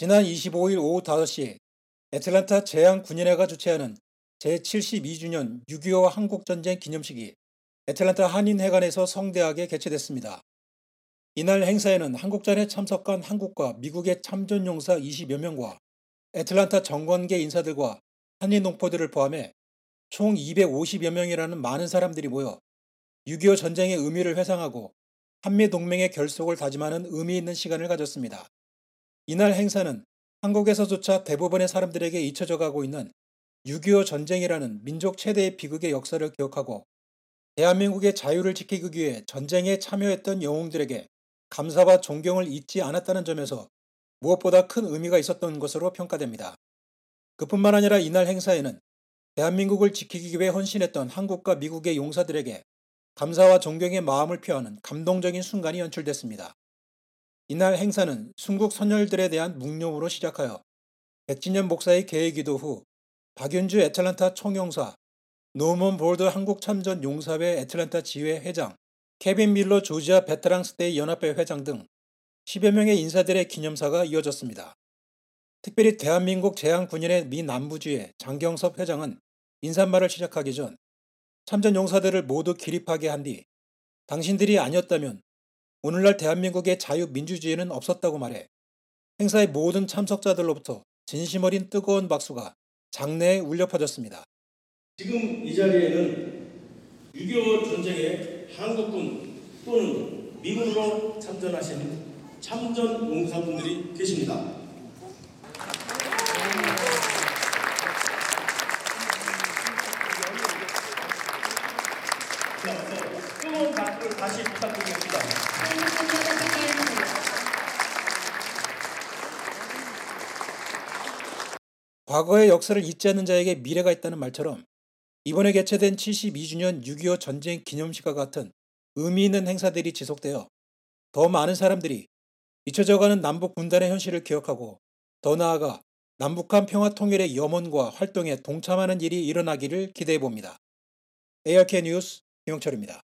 지난 25일 오후 5시 애틀랜타 재향군인회가 주최하는 제72주년 6.25 한국전쟁 기념식이 애틀랜타 한인회관에서 성대하게 개최됐습니다. 이날 행사에는 한국전에 참석한 한국과 미국의 참전용사 20여 명과 애틀랜타 정권계 인사들과 한인 농포들을 포함해 총 250여 명이라는 많은 사람들이 모여 6.25 전쟁의 의미를 회상하고 한미동맹의 결속을 다짐하는 의미 있는 시간을 가졌습니다. 이날 행사는 한국에서조차 대부분의 사람들에게 잊혀져 가고 있는 6.25 전쟁이라는 민족 최대의 비극의 역사를 기억하고 대한민국의 자유를 지키기 위해 전쟁에 참여했던 영웅들에게 감사와 존경을 잊지 않았다는 점에서 무엇보다 큰 의미가 있었던 것으로 평가됩니다. 그뿐만 아니라 이날 행사에는 대한민국을 지키기 위해 헌신했던 한국과 미국의 용사들에게 감사와 존경의 마음을 표하는 감동적인 순간이 연출됐습니다. 이날 행사는 순국 선열들에 대한 묵념으로 시작하여 백진년 목사의 개회기도 후 박윤주 애틀랜타 총영사, 노먼 볼드 한국참전 용사회 애틀랜타 지회 회장, 케빈 밀러 조지아 베테랑 스테이 연합회 회장 등 10여 명의 인사들의 기념사가 이어졌습니다. 특별히 대한민국 재향군인회 미 남부주의 장경섭 회장은 인사말을 시작하기 전 참전 용사들을 모두 기립하게 한 뒤 당신들이 아니었다면 오늘날 대한민국의 자유민주주의는 없었다고 말해 행사의 모든 참석자들로부터 진심 어린 뜨거운 박수가 장내에 울려 퍼졌습니다. 지금 이 자리에는 6.25 전쟁에 한국군 또는 미군으로 참전하신 참전 용사분들이 계십니다. 뜨거운 박수를 다시 부탁드리겠습니다. 과거의 역사를 잊지 않는 자에게 미래가 있다는 말처럼 이번에 개최된 72주년 6.25 전쟁 기념식과 같은 의미 있는 행사들이 지속되어 더 많은 사람들이 잊혀져가는 남북 분단의 현실을 기억하고 더 나아가 남북한 평화 통일의 염원과 활동에 동참하는 일이 일어나기를 기대해 봅니다. ARK 뉴스 김영철입니다.